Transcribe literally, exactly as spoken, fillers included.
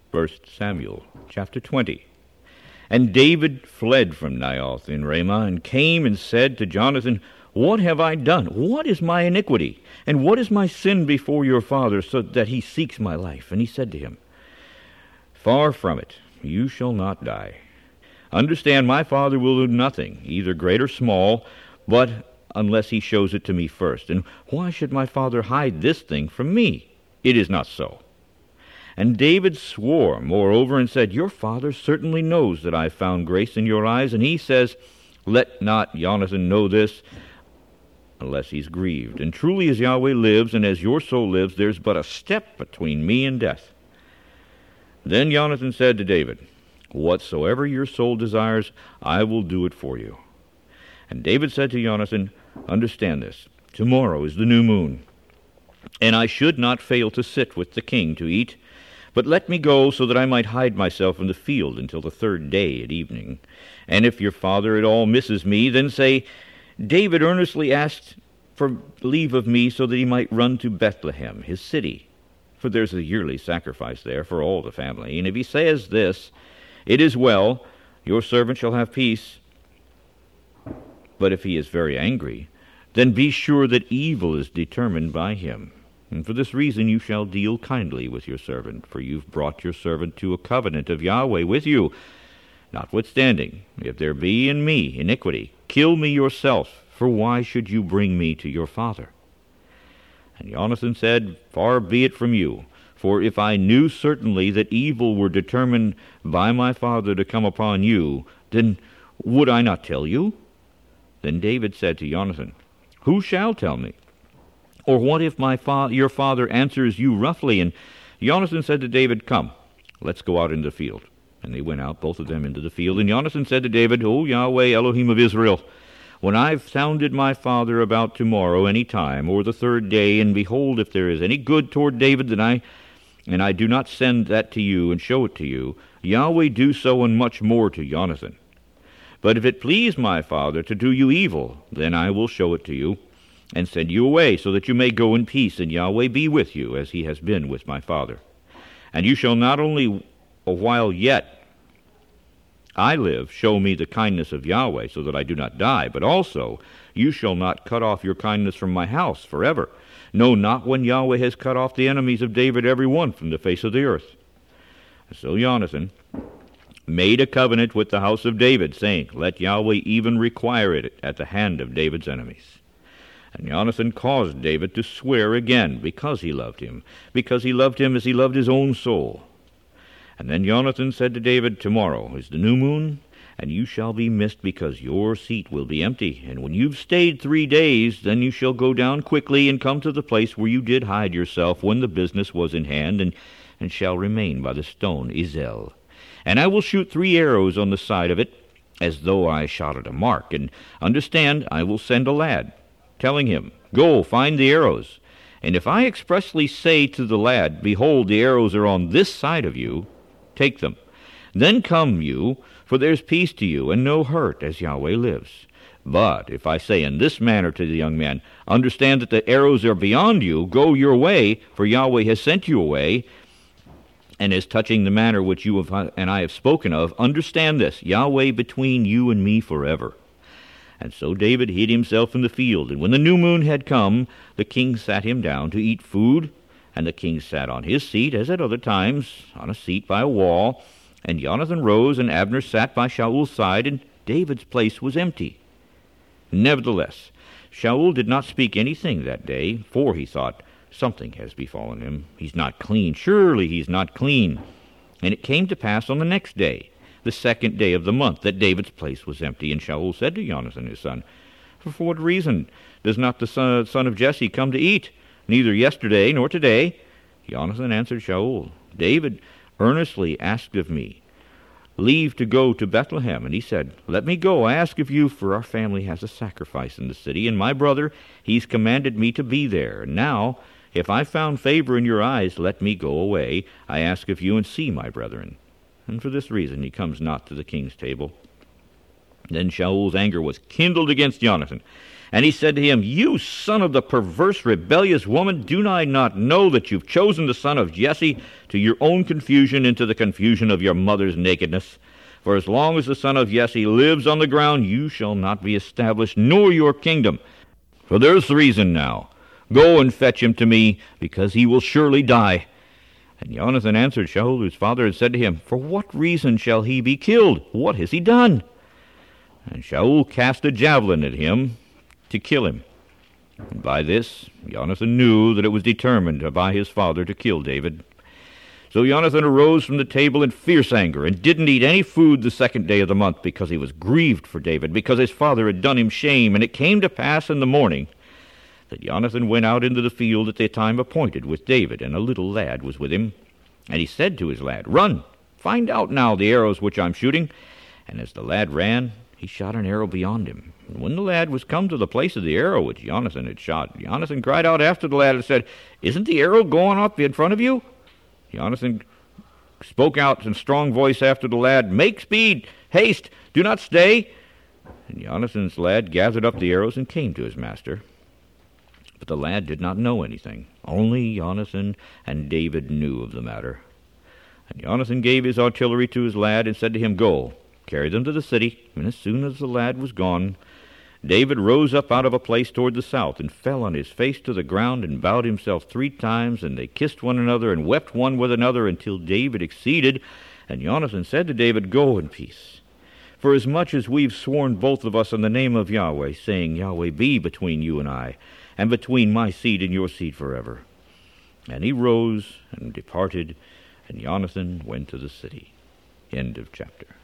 First Samuel chapter twenty. And David fled from Naioth in Ramah, and came and said to Jonathan, What have I done? What is my iniquity? And what is my sin before your father, so that he seeks my life? And he said to him, Far from it, you shall not die. Understand, my father will do nothing, either great or small, but unless he shows it to me first. And why should my father hide this thing from me? It is not so. And David swore, moreover, and said, Your father certainly knows that I have found grace in your eyes. And he says, Let not Jonathan know this, unless he's grieved. And truly as Yahweh lives, and as your soul lives, there's but a step between me and death. Then Jonathan said to David, Whatsoever your soul desires, I will do it for you. And David said to Jonathan, Understand this, tomorrow is the new moon, and I should not fail to sit with the king to eat, but let me go so that I might hide myself in the field until the third day at evening. And if your father at all misses me, then say, David earnestly asked for leave of me so that he might run to Bethlehem, his city, for there's a yearly sacrifice there for all the family. And if he says this, It is well, your servant shall have peace. But if he is very angry, then be sure that evil is determined by him. And for this reason you shall deal kindly with your servant, for you've brought your servant to a covenant of Yahweh with you. Notwithstanding, if there be in me iniquity, kill me yourself, for why should you bring me to your father? And Jonathan said, Far be it from you, for if I knew certainly that evil were determined by my father to come upon you, then would I not tell you? Then David said to Jonathan, Who shall tell me? Or what if my fa- your father answers you roughly? And Jonathan said to David, Come, let's go out into the field. And they went out, both of them, into the field. And Jonathan said to David, O Yahweh, Elohim of Israel, when I've sounded my father about tomorrow any time, or the third day, and behold, if there is any good toward David, then I, and I do not send that to you and show it to you, Yahweh do so and much more to Jonathan. But if it please my father to do you evil, then I will show it to you, and send you away, so that you may go in peace, and Yahweh be with you, as he has been with my father. And you shall not only a while yet I live show me the kindness of Yahweh, so that I do not die, but also you shall not cut off your kindness from my house forever. No, not when Yahweh has cut off the enemies of David every one from the face of the earth. So Jonathan made a covenant with the house of David, saying, Let Yahweh even require it at the hand of David's enemies. And Jonathan caused David to swear again, because he loved him, because he loved him as he loved his own soul. And then Jonathan said to David, Tomorrow is the new moon, and you shall be missed, because your seat will be empty. And when you've stayed three days, then you shall go down quickly and come to the place where you did hide yourself when the business was in hand, and, and shall remain by the stone Ezel. And I will shoot three arrows on the side of it, as though I shot at a mark. And understand, I will send a lad, telling him, Go, find the arrows. And if I expressly say to the lad, Behold, the arrows are on this side of you, take them. Then come you, for there's peace to you, and no hurt, as Yahweh lives. But if I say in this manner to the young man, Understand that the arrows are beyond you, go your way, for Yahweh has sent you away, and is touching the matter which you have, and I have spoken of, understand this, Yahweh between you and me forever. And so David hid himself in the field. And when the new moon had come, the king sat him down to eat food. And the king sat on his seat, as at other times, on a seat by a wall. And Jonathan rose, and Abner sat by Shaul's side, and David's place was empty. Nevertheless, Shaul did not speak anything that day, for he thought, Something has befallen him. He's not clean. Surely he's not clean. And it came to pass on the next day, the second day of the month, that David's place was empty. And Shaul said to Jonathan his son, For, for what reason does not the son, son of Jesse come to eat, neither yesterday nor today? Jonathan answered Shaul, David earnestly asked of me leave to go to Bethlehem. And he said, Let me go, I ask of you, for our family has a sacrifice in the city, and my brother, he's commanded me to be there. And now, if I found favor in your eyes, let me go away, I ask of you, and see my brethren. And for this reason he comes not to the king's table. Then Shaul's anger was kindled against Jonathan, And he said to him, You son of the perverse, rebellious woman, do I not know that you've chosen the son of Jesse to your own confusion and to the confusion of your mother's nakedness? For as long as the son of Jesse lives on the ground, you shall not be established, nor your kingdom. For there's the reason now. Go and fetch him to me, because he will surely die. And Jonathan answered Shaul his father and said to him, For what reason shall he be killed? What has he done? And Shaul cast a javelin at him to kill him. And by this Jonathan knew that it was determined by his father to kill David. So Jonathan arose from the table in fierce anger, and didn't eat any food the second day of the month, because he was grieved for David, because his father had done him shame. And it came to pass in the morning that Jonathan went out into the field at the time appointed with David, and a little lad was with him. And he said to his lad, Run, find out now the arrows which I'm shooting. And as the lad ran, he shot an arrow beyond him. And when the lad was come to the place of the arrow which Jonathan had shot, Jonathan cried out after the lad and said, Isn't the arrow going up in front of you? Jonathan spoke out in strong voice after the lad, Make speed, haste, do not stay. And Jonathan's lad gathered up the arrows and came to his master. But the lad did not know anything. Only Jonathan and David knew of the matter. And Jonathan gave his artillery to his lad and said to him, Go, carry them to the city. And as soon as the lad was gone, David rose up out of a place toward the south, and fell on his face to the ground, and bowed himself three times, and they kissed one another, and wept one with another, until David exceeded. And Jonathan said to David, Go in peace. For as much as we've sworn both of us in the name of Yahweh, saying, Yahweh be between you and I, and between my seed and your seed forever. And he rose and departed, and Jonathan went to the city. End of chapter.